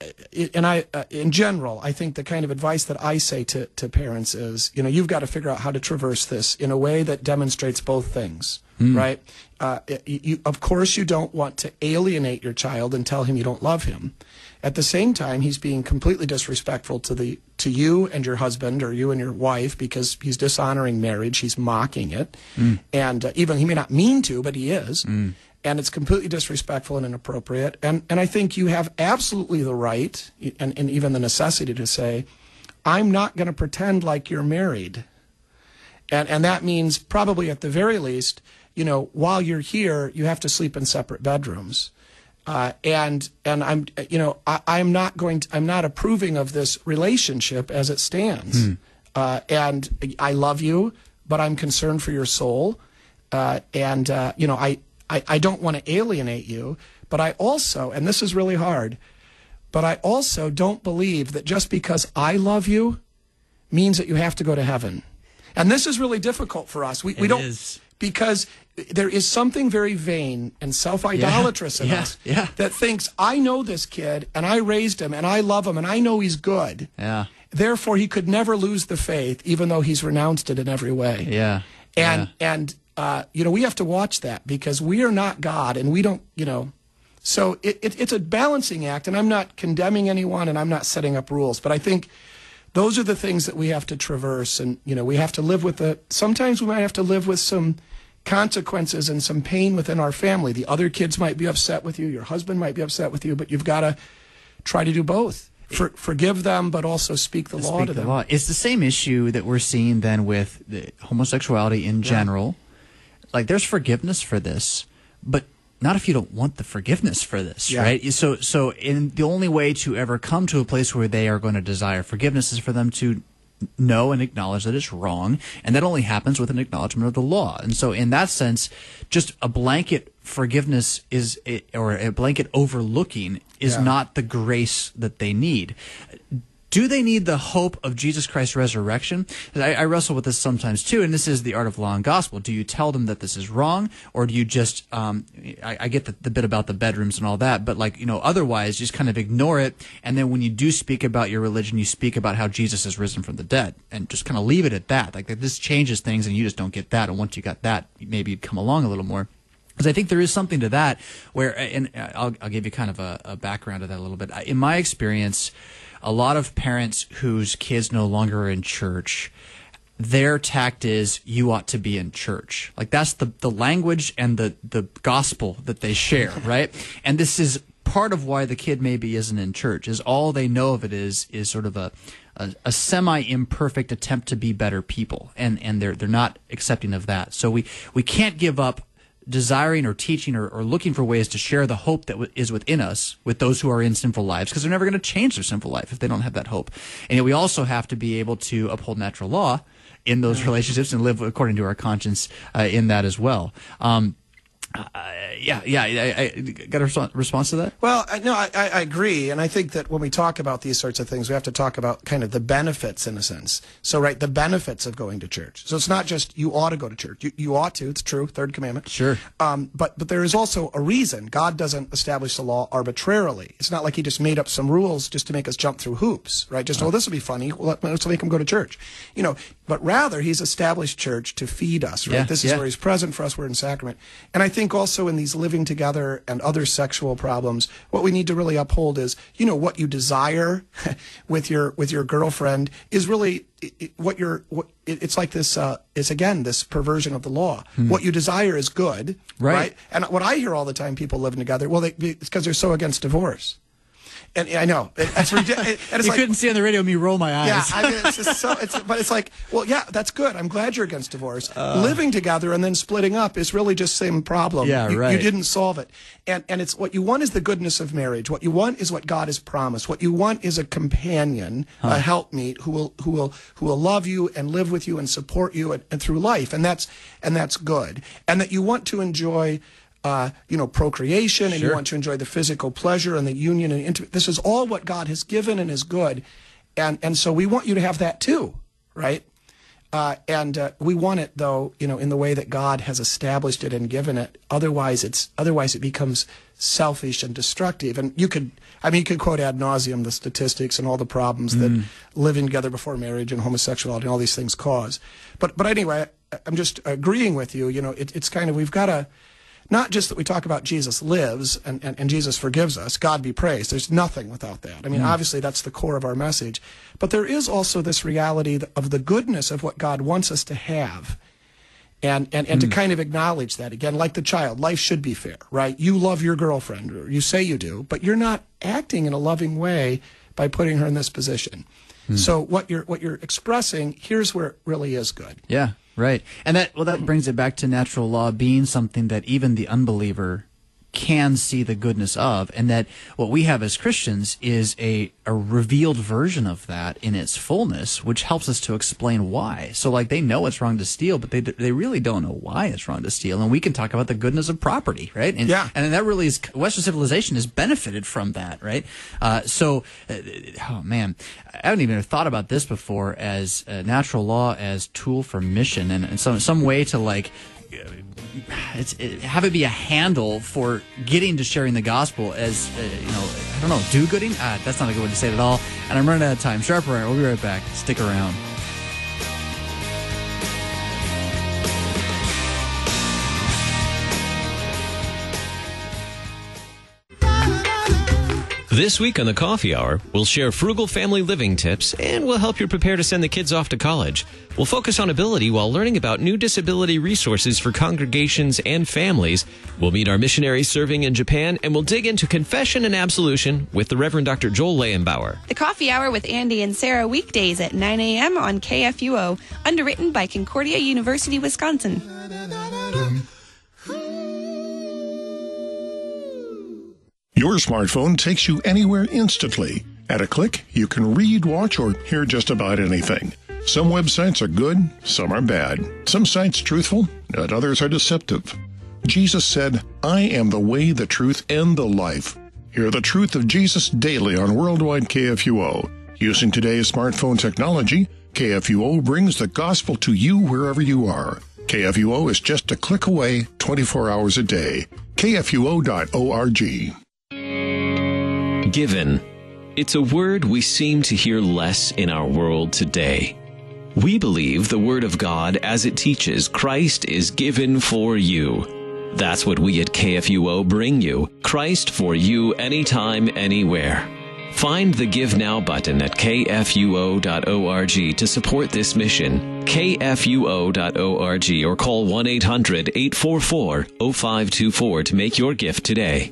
and I, uh, in general, I think the kind of advice that I say to, to parents is, you know, you've got to figure out how to traverse this in a way that demonstrates both things. mm. right? Uh, you, of course, you don't want to alienate your child and tell him you don't love him. At the same time, he's being completely disrespectful to the to you and your husband, or you and your wife, because he's dishonoring marriage. He's mocking it, mm. and uh, even he may not mean to, but he is. Mm. And it's completely disrespectful and inappropriate. And and I think you have absolutely the right and, and even the necessity to say, I'm not going to pretend like you're married. And and that means probably at the very least, you know, while you're here, you have to sleep in separate bedrooms. Uh, and and I'm you know I, I'm not going to, I'm not approving of this relationship as it stands. Hmm. Uh, and I love you, but I'm concerned for your soul. Uh, and uh, you know I. I, I don't want to alienate you, but I also, and this is really hard, but I also don't believe that just because I love you means that you have to go to heaven. And this is really difficult for us. We, we don't, is. because there is something very vain and self-idolatrous yeah, in yeah, us yeah. that thinks, I know this kid, and I raised him, and I love him, and I know he's good. Yeah. Therefore, he could never lose the faith, even though he's renounced it in every way. Yeah. And, yeah. and, Uh, you know, we have to watch that, because we are not God, and we don't, you know, so it, it, it's a balancing act, and I'm not condemning anyone, and I'm not setting up rules, but I think those are the things that we have to traverse, and, you know, we have to live with the, sometimes we might have to live with some consequences and some pain within our family. The other kids might be upset with you, your husband might be upset with you, but you've got to try to do both. For, forgive them, but also speak the law speak to the them. Law. It's the same issue that we're seeing then with the homosexuality in general. Yeah. Like, there's forgiveness for this, but not if you don't want the forgiveness for this, yeah. right? So, so in the only way to ever come to a place where they are going to desire forgiveness is for them to know and acknowledge that it's wrong, and that only happens with an acknowledgement of the law. And so, in that sense, just a blanket forgiveness is, or a blanket overlooking is yeah. not the grace that they need. Do they need the hope of Jesus Christ's resurrection? I, I wrestle with this sometimes too, and this is the art of law and gospel. Do you tell them that this is wrong, or do you just, um, I, I get the, the bit about the bedrooms and all that, but like, you know, otherwise just kind of ignore it, and then when you do speak about your religion, you speak about how Jesus has risen from the dead, and just kind of leave it at that. Like, this changes things, and you just don't get that, and once you got that, maybe you'd come along a little more. Because I think there is something to that where, and I'll, I'll give you kind of a, a background of that a little bit. In my experience, a lot of parents whose kids no longer are in church, their tact is, you ought to be in church. Like, that's the, the language and the, the gospel that they share, right? And this is part of why the kid maybe isn't in church, is all they know of it is is sort of a a, a semi-imperfect attempt to be better people, and, and they're they're not accepting of that. So we, we can't give up desiring or teaching or, or looking for ways to share the hope that w- is within us with those who are in sinful lives, because they're never going to change their sinful life if they don't have that hope. And yet we also have to be able to uphold natural law in those relationships and live according to our conscience uh, in that as well. Um, Uh, yeah, yeah. I, I got a response, response to that? Well, I, no, I, I agree, and I think that when we talk about these sorts of things, we have to talk about kind of the benefits, in a sense. So, right, the benefits of going to church. So it's not just you ought to go to church. You, you ought to. It's true. Third commandment. Sure. Um, but but there is also a reason. God doesn't establish the law arbitrarily. It's not like He just made up some rules just to make us jump through hoops, right? Just oh, this will be funny. Well, let's make them go to church, you know. But rather, He's established church to feed us, right? Yeah, this is yeah. where He's present for us. We're in sacrament, and I think also in these living together and other sexual problems, what we need to really uphold is, you know, what you desire with your with your girlfriend is really it, it, what you're. What, it, it's like this. Uh, it's again this perversion of the law. Hmm. What you desire is good, right. right? And what I hear all the time, people living together, well, they, it's because they're so against divorce. And I know that's ridiculous. And it's you like, couldn't see on the radio me roll my eyes. Yeah, I mean, it's just so. It's, but it's like, well, yeah, that's good. I'm glad you're against divorce. Uh, Living together and then splitting up is really just same problem. Yeah, you, right. You didn't solve it. And and it's what you want is the goodness of marriage. What you want is what God has promised. What you want is a companion, huh. a helpmeet who will who will who will love you and live with you and support you and, and through life. And that's and that's good. And that you want to enjoy. Uh, you know, procreation, and sure. you want to enjoy the physical pleasure and the union and intimate. This is all what God has given and is good, and and so we want you to have that too, right? Uh, and uh, we want it though, you know, in the way that God has established it and given it. Otherwise, it's otherwise it becomes selfish and destructive. And you could, I mean, you could quote ad nauseum the statistics and all the problems mm. that living together before marriage and homosexuality and all these things cause. But but anyway. I'm just agreeing with you. You know, it, it's kind of, we've got to, not just that we talk about Jesus lives and, and, and Jesus forgives us, God be praised. There's nothing without that. I mean, mm. obviously that's the core of our message. But there is also this reality of the goodness of what God wants us to have. And, and, and mm. to kind of acknowledge that, again, like the child, life should be fair, right? You love your girlfriend, or you say you do, but you're not acting in a loving way by putting her in this position. Mm. So what you're what you're expressing, here's where it really is good. Yeah. Right. And that, well, that brings it back to natural law being something that even the unbeliever can see the goodness of, and that what we have as Christians is a, a revealed version of that in its fullness, which helps us to explain why. So, like, they know it's wrong to steal, but they they really don't know why it's wrong to steal. And we can talk about the goodness of property, right? And, yeah. And that really is, Western civilization has benefited from that, right? Uh, so, uh, oh man, I haven't even thought about this before as uh, natural law as tool for mission, and, and some some way to, like, It's, it, have it be a handle for getting to sharing the gospel as, uh, you know, I don't know, do-gooding? Ah, that's not a good way to say it at all. And I'm running out of time. Sharper Iron, we'll be right back. Stick around. This week on the Coffee Hour, we'll share frugal family living tips, and we'll help you prepare to send the kids off to college. We'll focus on ability while learning about new disability resources for congregations and families. We'll meet our missionaries serving in Japan, and we'll dig into confession and absolution with the Reverend Doctor Joel Leyenbauer. The Coffee Hour with Andy and Sarah, weekdays at nine a.m. on K F U O, underwritten by Concordia University, Wisconsin. Your smartphone takes you anywhere instantly. At a click, you can read, watch, or hear just about anything. Some websites are good, some are bad. Some sites truthful, and others are deceptive. Jesus said, "I am the way, the truth, and the life." Hear the truth of Jesus daily on Worldwide K F U O. Using today's smartphone technology, K F U O brings the gospel to you wherever you are. K F U O is just a click away, twenty-four hours a day. K F U O dot org. Given. It's a word we seem to hear less in our world today. We believe the Word of God as it teaches Christ is given for you. That's what we at K F U O bring you. Christ for you anytime, anywhere. Find the Give Now button at K F U O dot org to support this mission. K F U O dot org or call one eight hundred, eight four four, oh five two four to make your gift today.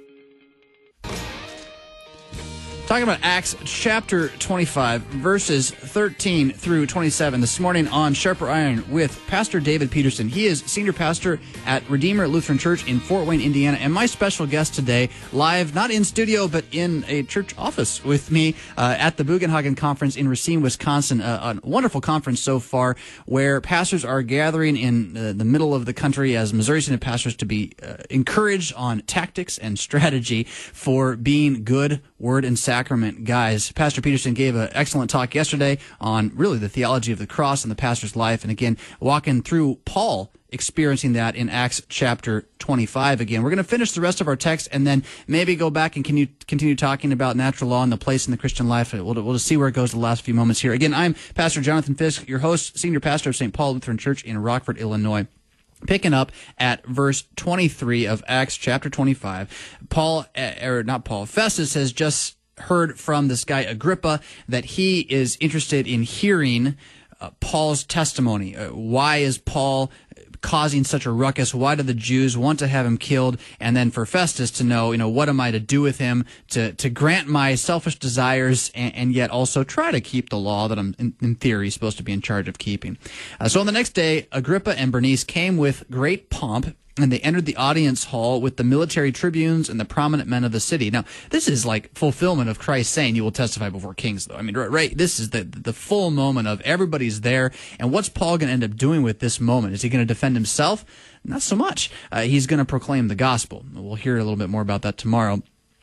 Talking about Acts chapter twenty-five, verses thirteen through twenty-seven this morning on Sharper Iron with Pastor David Peterson. He is senior pastor at Redeemer Lutheran Church in Fort Wayne, Indiana, and my special guest today, live, not in studio, but in a church office with me uh, at the Bugenhagen Conference in Racine, Wisconsin. Uh, a wonderful conference so far where pastors are gathering in uh, the middle of the country as Missouri Synod pastors to be uh, encouraged on tactics and strategy for being good word and sacrament guys. Pastor Peterson gave an excellent talk yesterday on really the theology of the cross and the pastor's life, and again, walking through Paul experiencing that in Acts chapter twenty-five again. We're going to finish the rest of our text and then maybe go back and continue, continue talking about natural law and the place in the Christian life. We'll, we'll just see where it goes the last few moments here. Again, I'm Pastor Jonathan Fisk, your host, senior pastor of Saint Paul Lutheran Church in Rockford, Illinois. Picking up at verse twenty-three of Acts chapter twenty-five, Paul, or not Paul, Festus has just heard from this guy Agrippa that he is interested in hearing uh, Paul's testimony. Uh, why is Paul causing such a ruckus? Why do the Jews want to have him killed? And then for Festus to know, you know, what am I to do with him to, to grant my selfish desires and, and yet also try to keep the law that I'm, in, in theory, supposed to be in charge of keeping. Uh, so on the next day, Agrippa and Bernice came with great pomp, and they entered the audience hall with the military tribunes and the prominent men of the city. Now, this is like fulfillment of Christ saying, "You will testify before kings," though. I mean, right, right? This is the the full moment of everybody's there. And what's Paul going to end up doing with this moment? Is he going to defend himself? Not so much. Uh, he's going to proclaim the gospel. We'll hear a little bit more about that tomorrow.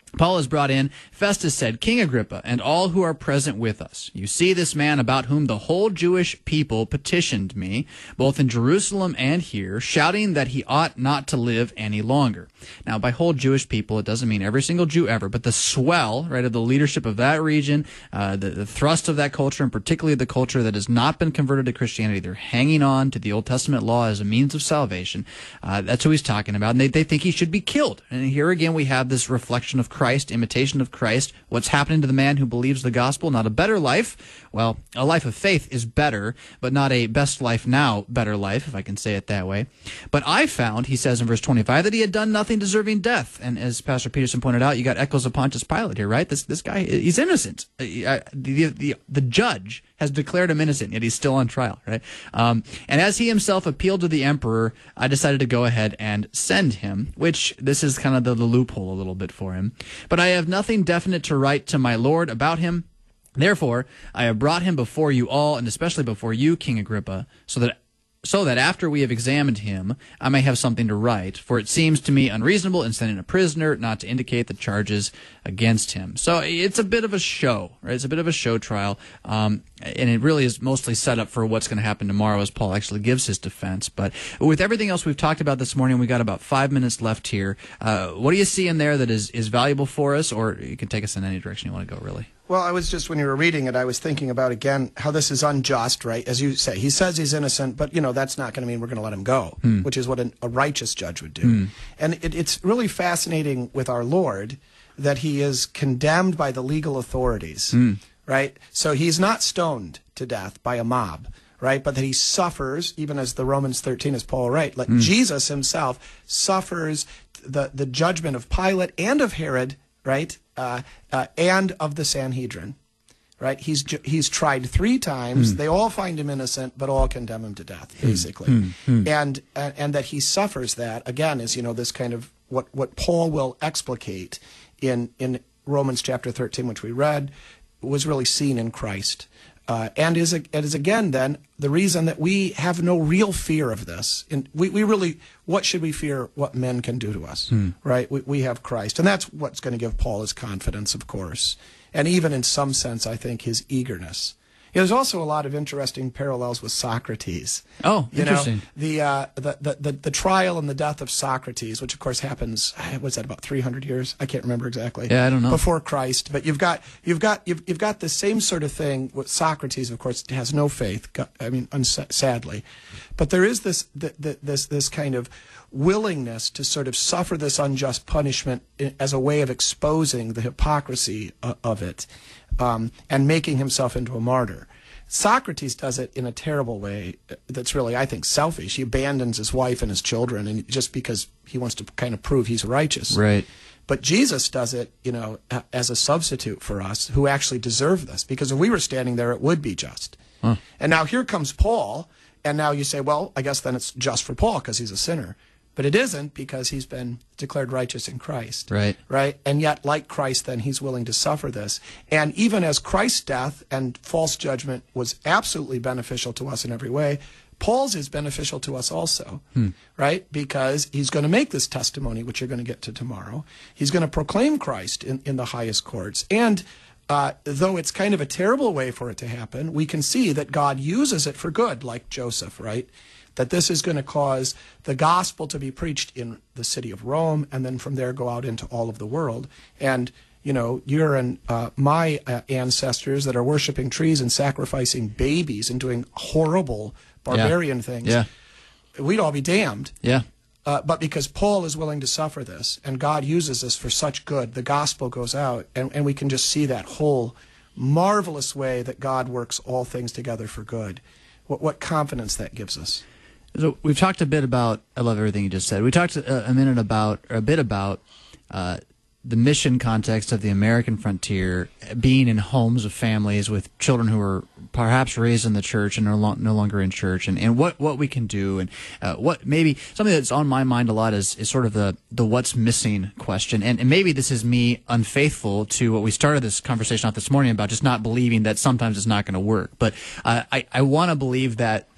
Paul is brought in. Festus said, King Agrippa, and all who are present with us, you see this man about whom the whole Jewish people petitioned me, both in Jerusalem and here, shouting that he ought not to live any longer. Now, by whole Jewish people, it doesn't mean every single Jew ever, but the swell, right, of the leadership of that region, uh, the, the thrust of that culture, and particularly the culture that has not been converted to Christianity, they're hanging on to the Old Testament law as a means of salvation. Uh, that's who he's talking about, and they, they think he should be killed. And here again, we have this reflection of Christ, imitation of Christ. What's happening to the man who believes the gospel? Not a better life. Well, a life of faith is better, but not a best life now better life, if I can say it that way. But I found, he says in verse twenty-five, that he had done nothing deserving death. And as Pastor Peterson pointed out, you got echoes of Pontius Pilate here, right? This this guy, he's innocent. The, the, the, the judge has declared him innocent, yet he's still on trial, right? Um, and as he himself appealed to the emperor, I decided to go ahead and send him, which this is kind of the, the loophole a little bit for him. But I have nothing definite to write to my Lord about him. Therefore, I have brought him before you all, and especially before you, King Agrippa, so that so that after we have examined him, I may have something to write, for it seems to me unreasonable in sending a prisoner not to indicate the charges against him. So it's a bit of a show, right? It's a bit of a show trial, um, and it really is mostly set up for what's going to happen tomorrow as Paul actually gives his defense. But with everything else we've talked about this morning, we got about five minutes left here. Uh, what do you see in there that is, is valuable for us, or you can take us in any direction you want to go, really? Well, I was just, when you were reading it, I was thinking about, again, how this is unjust, right? As you say, he says he's innocent, but, you know, that's not going to mean we're going to let him go, hmm. which is what an, a righteous judge would do. Hmm. And it, it's really fascinating with our Lord that he is condemned by the legal authorities, hmm. right? So he's not stoned to death by a mob, right? But that he suffers, even as the Romans thirteen, as Paul writes, like hmm. Jesus himself suffers the, the judgment of Pilate and of Herod, right? Uh, uh, and of the Sanhedrin, right? He's ju- he's tried three times. Mm. They all find him innocent, but all condemn him to death, basically. Mm. Mm. And uh, and that he suffers that, again, is, you know, this kind of what, what Paul will explicate in, in Romans chapter thirteen, which we read, was really seen in Christ. Uh, and is, it is again, then, the reason that we have no real fear of this. And we, we really, what should we fear what men can do to us, hmm. right? We, we have Christ. And that's what's going to give Paul his confidence, of course. And even in some sense, I think, his eagerness. You know, there's also a lot of interesting parallels with Socrates. Oh, you interesting. Know, the, uh, the, the, the, the trial and the death of Socrates, which of course happens, what's that, about three hundred years? I can't remember exactly. Yeah, I don't know. Before Christ. But you've got, you've got, you've, you've got the same sort of thing with Socrates, of course, has no faith, I mean, uns- sadly. But there is this, this, this kind of willingness to sort of suffer this unjust punishment as a way of exposing the hypocrisy of it. Um, and making himself into a martyr. Socrates does it in a terrible way that's really, I think, selfish. He abandons his wife and his children, and just because he wants to kind of prove he's righteous. Right. But Jesus does it, you know, as a substitute for us who actually deserve this. Because if we were standing there, it would be just. Huh. And now here comes Paul, and now you say, well, I guess then it's just for Paul because he's a sinner. But it isn't, because he's been declared righteous in Christ. Right. Right? And yet, like Christ, then, he's willing to suffer this. And even as Christ's death and false judgment was absolutely beneficial to us in every way, Paul's is beneficial to us also. Hmm. Right? Because he's going to make this testimony, which you're going to get to tomorrow. He's going to proclaim Christ in, in the highest courts. And uh, though it's kind of a terrible way for it to happen, we can see that God uses it for good, like Joseph, right? That this is going to cause the gospel to be preached in the city of Rome, and then from there go out into all of the world. And, you know, you're and uh, my uh, ancestors that are worshiping trees and sacrificing babies and doing horrible barbarian yeah. things, yeah. we'd all be damned. Yeah. Uh, but because Paul is willing to suffer this, and God uses this for such good, the gospel goes out, and, and we can just see that whole marvelous way that God works all things together for good. What, what confidence that gives us. So we've talked a bit about, I love everything you just said. We talked a, a minute about, or a bit about uh, the mission context of the American frontier, being in homes of families with children who are perhaps raised in the church and are lo- no longer in church, and, and what, what we can do, and uh, what maybe something that's on my mind a lot is, is sort of the, the what's missing question. And, and maybe this is me unfaithful to what we started this conversation off this morning about, just not believing that sometimes it's not going to work. But uh, I, I want to believe that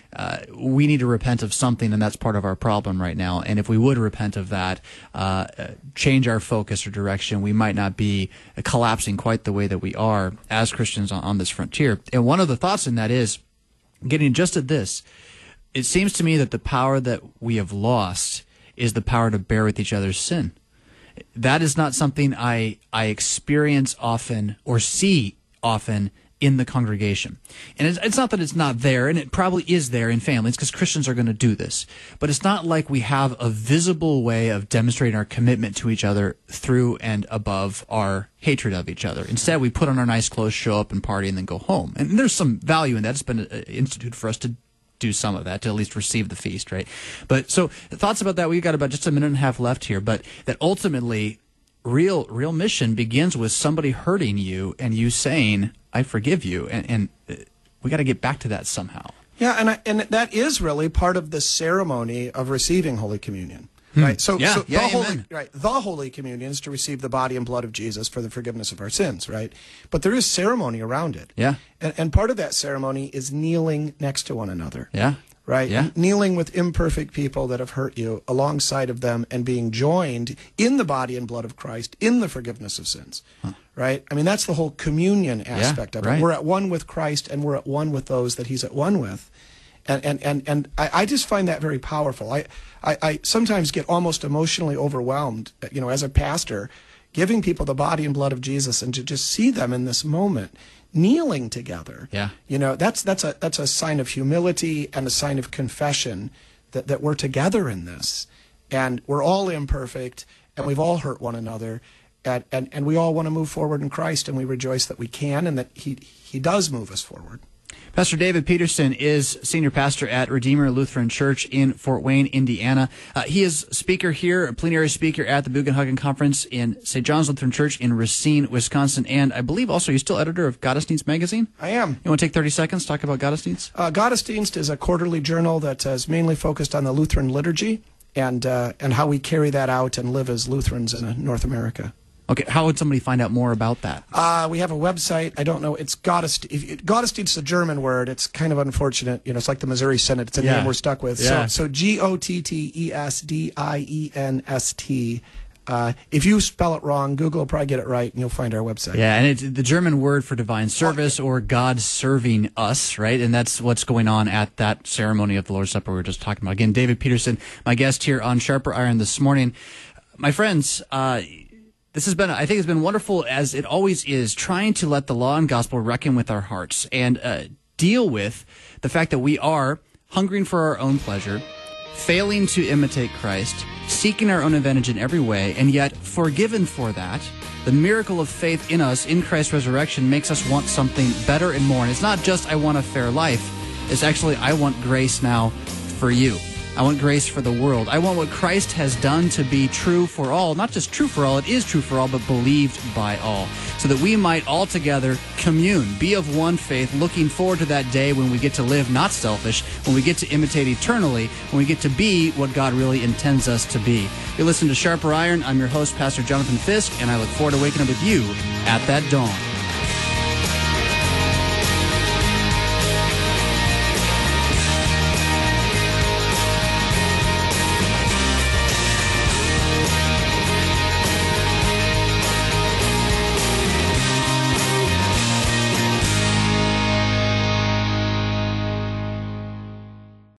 uh, we need to repent of something, and that's part of our problem right now. And if we would repent of that, uh, change our focus or direction, we might not be collapsing quite the way that we are as Christians on, on this frontier. And one of the thoughts in that is, getting just at this, it seems to me that the power that we have lost is the power to bear with each other's sin. That is not something I I experience often or see often in the congregation. And it's, it's not that it's not there, and it probably is there in families, because Christians are going to do this. But it's not like we have a visible way of demonstrating our commitment to each other through and above our hatred of each other. Instead, we put on our nice clothes, show up and party, and then go home. And there's some value in that. It's been an institute for us to do some of that, to at least receive the feast, right? But so thoughts about that. We've got about just a minute and a half left here, but that ultimately real real mission begins with somebody hurting you and you saying, I forgive you, and, and we got to get back to that somehow. Yeah, and I, and that is really part of the ceremony of receiving Holy Communion. Right, so, Yeah, so yeah, the Holy, amen. right, the Holy Communion is to receive the body and blood of Jesus for the forgiveness of our sins, right? But there is ceremony around it. Yeah. And, and part of that ceremony is kneeling next to one another. Yeah. Right? Yeah. Kneeling with imperfect people that have hurt you alongside of them and being joined in the body and blood of Christ in the forgiveness of sins. Huh. Right? I mean, that's the whole communion aspect yeah, of it. right. We're at one with Christ and we're at one with those that he's at one with. And and, and, and I, I just find that very powerful. I, I, I sometimes get almost emotionally overwhelmed, you know, as a pastor, giving people the body and blood of Jesus and to just see them in this moment kneeling together. Yeah. You know, that's that's a that's a sign of humility and a sign of confession that, that we're together in this. And we're all imperfect and we've all hurt one another. And, and, and we all want to move forward in Christ, and we rejoice that we can and that he he does move us forward. Pastor David Peterson is senior pastor at Redeemer Lutheran Church in Fort Wayne, Indiana. Uh, he is speaker here, a plenary speaker at the Bugenhagen Conference in Saint John's Lutheran Church in Racine, Wisconsin, and I believe also you're still editor of Gottesdienst magazine? I am. You want to take thirty seconds to talk about Gottesdienst? Uh, Gottesdienst is a quarterly journal that is mainly focused on the Lutheran liturgy and uh, and how we carry that out and live as Lutherans in North America. Okay, how would somebody find out more about that? Uh, we have a website. I don't know. It's Gottesdienst. Gottesdienst is a German word. It's kind of unfortunate. You know, it's like the Missouri Synod. It's a Yeah. name we're stuck with. Yeah. So, so G O T T E S D I E N S T. Uh, if you spell it wrong, Google will probably get it right, and you'll find our website. Yeah, and it's the German word for divine service or God serving us, right? And that's what's going on at that ceremony of the Lord's Supper we were just talking about. Again, David Peterson, my guest here on Sharper Iron this morning. My friends, uh, this has been, I think it's been wonderful, as it always is, trying to let the law and gospel reckon with our hearts and uh, deal with the fact that we are hungering for our own pleasure, failing to imitate Christ, seeking our own advantage in every way, and yet forgiven for that. The miracle of faith in us, in Christ's resurrection, makes us want something better and more. And it's not just, I want a fair life. It's actually, I want grace now for you. I want grace for the world. I want what Christ has done to be true for all. Not just true for all, it is true for all, but believed by all. So that we might all together commune, be of one faith, looking forward to that day when we get to live not selfish, when we get to imitate eternally, when we get to be what God really intends us to be. You listen to Sharper Iron. I'm your host, Pastor Jonathan Fisk, and I look forward to waking up with you at that dawn.